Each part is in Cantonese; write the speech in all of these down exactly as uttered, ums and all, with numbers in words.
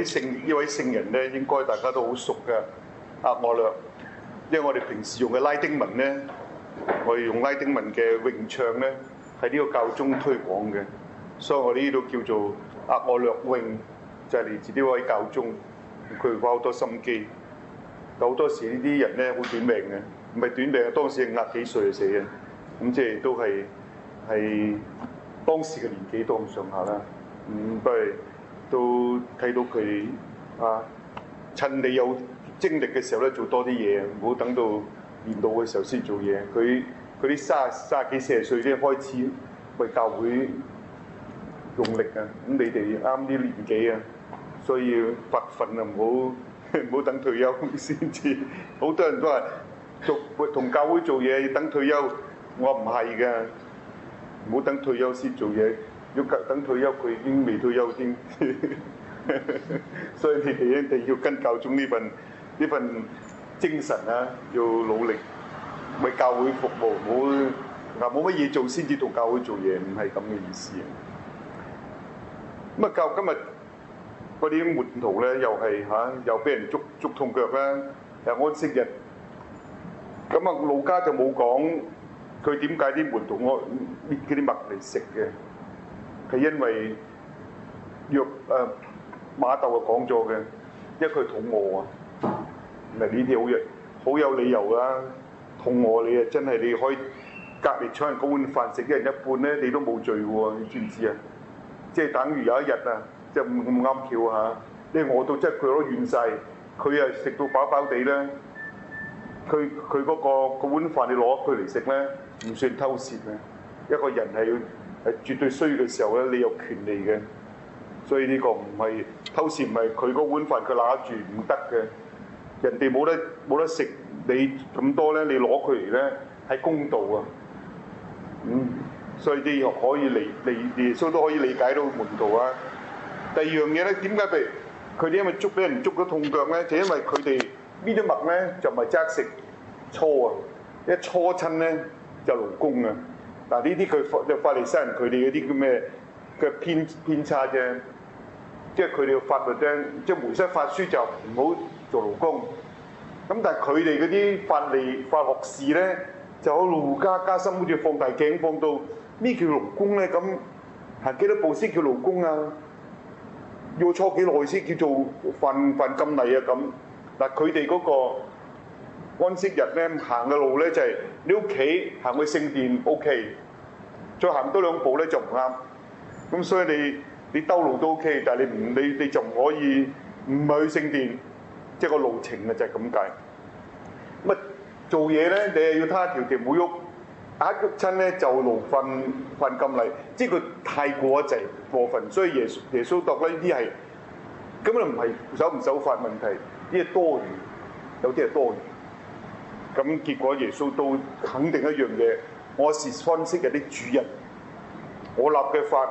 啲聖呢位聖人咧，應該大家都好熟嘅，額我略。因為我哋平時用嘅拉丁文咧，我哋用拉丁文嘅詠唱咧，喺呢個教宗推廣嘅，所以我哋呢度叫做額我略詠，就係嚟自呢位教宗，佢花好多心機。但好多時呢啲人咧好短命嘅，唔係短命啊，當時係壓幾歲就死嘅，咁即係都係係當時嘅年紀都咁上下啦。咁不過都睇到佢啊，趁你有精力嘅時候咧，做多啲嘢，唔好等到年老嘅時候先做嘢。佢佢啲三三十幾四十歲先開始為教會用力啊！咁你哋啱啲年紀啊，所以發奮啊，唔好唔好等退休先至。好多人都話做同教會做嘢要等退休，我唔係㗎，唔好等退休先做嘢。要等退休，佢已經未退休先。所以你哋一定要跟教宗呢份呢份精神啊，要努力為教會服務，唔好嗱冇乜嘢做先至同教會做嘢，唔係咁嘅意思。咁啊，教今日嗰啲門徒咧，又係嚇、啊，又俾人捉捉痛腳啦，又安息日。咁啊，路加就冇講佢點解啲門徒攞搣嗰啲麥嚟食嘅。係因為約誒馬竇就講咗嘅，因為佢肚餓啊。嗱，呢啲好有好有理由啦。肚餓你啊，真係你可以隔離搶人嗰碗飯食一人一半咧，你都冇罪喎，你知唔知啊？即係等於有一日啊，即係咁咁啱巧嚇，你餓到真係佢都怨晒，佢啊食到飽飽地咧，佢佢嗰個嗰碗飯你攞佢嚟食咧，唔算偷竊啊！一個人係要係絕對需要嘅時候咧，你有權利嘅，所以呢個唔係偷竊，唔係佢嗰碗飯佢拿住唔得嘅，人哋冇得冇得食，你咁多咧，你攞佢嚟咧係公道啊！嗯，所以啲可以理理耶穌都可以理解到門徒啊。第二樣嘢咧，點解譬如佢哋因為捉俾人捉咗痛腳咧，就因為佢哋呢啲麥咧就唔係齋食搓啊，一搓親咧就勞工啊。嗱，呢啲佢就法利賽人佢哋嗰啲叫咩嘅偏偏差啫，即係佢哋嘅法律啫，即係梅瑟法書就唔好做勞工。咁但係佢哋嗰啲法利法學士咧，就好路加加深，好似放大鏡放到咩叫勞工咧？咁行幾多步先叫勞工啊？要坐幾耐先叫做犯犯禁例啊？咁嗱，佢哋嗰個安息日咧行嘅路咧就係、是、你屋企行去聖殿 OK， 再行多兩步咧就唔啱。咁所以你你兜路都 OK， 但係你唔你你就唔可以唔係去聖殿，即係個路程啊就係咁解。咁啊做嘢咧，你係要他條條冇喐，一喐親咧就勞犯犯禁例，即係佢太過一滯過分，所以耶穌耶穌度咧呢啲係根本唔係守唔守法問題，呢啲多餘，有啲係多餘。咁結果耶穌都肯定一樣嘢，我是安息日的主人，我立嘅法，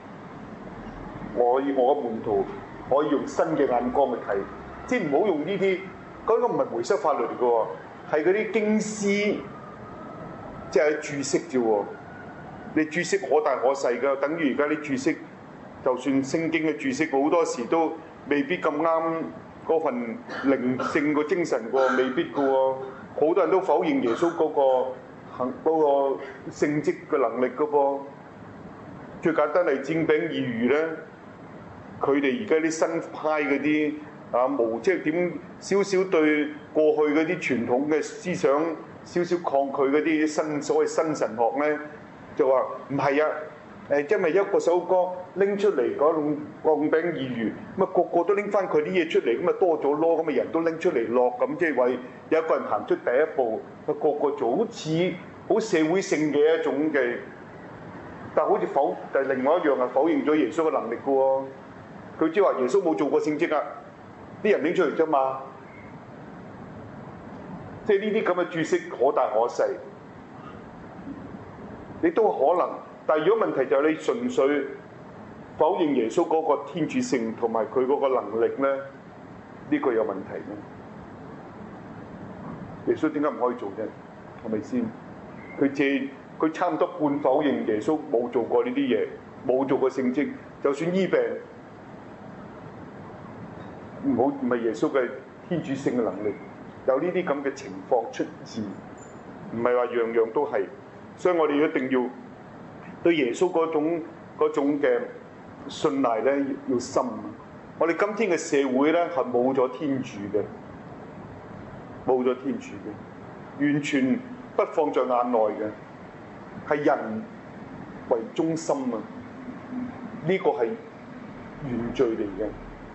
我我嘅門徒可以用新嘅眼光去睇，即係唔好用呢啲，嗰個唔係梅瑟法律嚟嘅喎，係嗰啲經師即係注釋啫喎。你注釋可大可細㗎，等於而家啲注釋，就算聖經嘅注釋好多時都未必咁啱嗰份靈性個精神喎，未必嘅喎。好多人都否認耶穌嗰個行嗰個聖職嘅能力嘅噃。最簡單係煎餅二魚咧，佢哋而家啲新派嗰啲啊無即係點少少對過去嗰啲傳統嘅思想少少抗拒嗰啲新所謂新神學咧，就話唔係啊，誒因為一個首歌拎出嚟嗰種鋼餅二魚，咁啊個個都拎翻佢啲嘢出嚟，咁啊多咗咯，咁啊人都拎出嚟落，咁即係話有一個人行出第一步，佢個個做好似好社會性嘅一種嘅，但係好似否，但係另外一樣係否認咗耶穌嘅能力嘅喎。佢即係話耶穌冇做過聖職啊，啲人拎出嚟啫嘛。即係呢啲咁嘅注釋可大可細，你都可能。但係如果問題就係你純粹否認耶穌嗰個天主性同埋佢嗰個能力咧，呢個有問題咧。耶穌點解唔可以做啫？係咪先？佢借佢差唔多半否認耶穌冇做過呢啲嘢，冇做過聖職，就算醫病， 唔好唔係耶穌嘅天主性嘅能力，有呢啲咁嘅情況出現，唔係話樣樣都係，所以我哋一定要對耶穌嗰種嗰種嘅信賴咧要深。我哋今天嘅社會咧係冇咗天主嘅，冇咗天主嘅，完全不放在眼內嘅，係人為中心啊！呢個係原罪嚟嘅。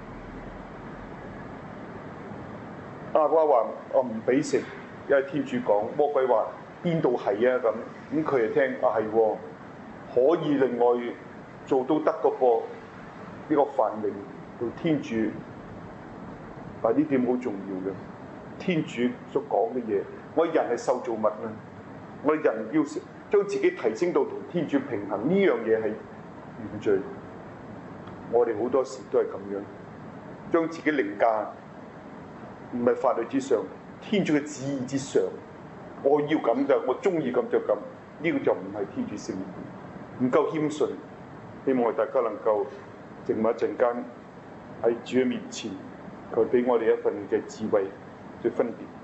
阿瓜話：我唔俾食，因為天主講。魔鬼話：邊度係啊？咁咁佢就聽啊係喎，可以另外做都得嗰個呢個繁榮到天主，但呢點好重要嘅。天主所講嘅嘢，我人係受造物啊，我人要將自己提升到同天主平衡，呢樣嘢係原罪。我哋好多時都係咁樣，將自己凌駕，唔係法律之上，天主嘅旨意之上。我要咁就，我中意咁就咁，呢、這個就唔係天主聖言，唔夠謙遜。希望大家能夠靜默一陣間喺主嘅面前，佢俾我哋一份嘅智慧去分別。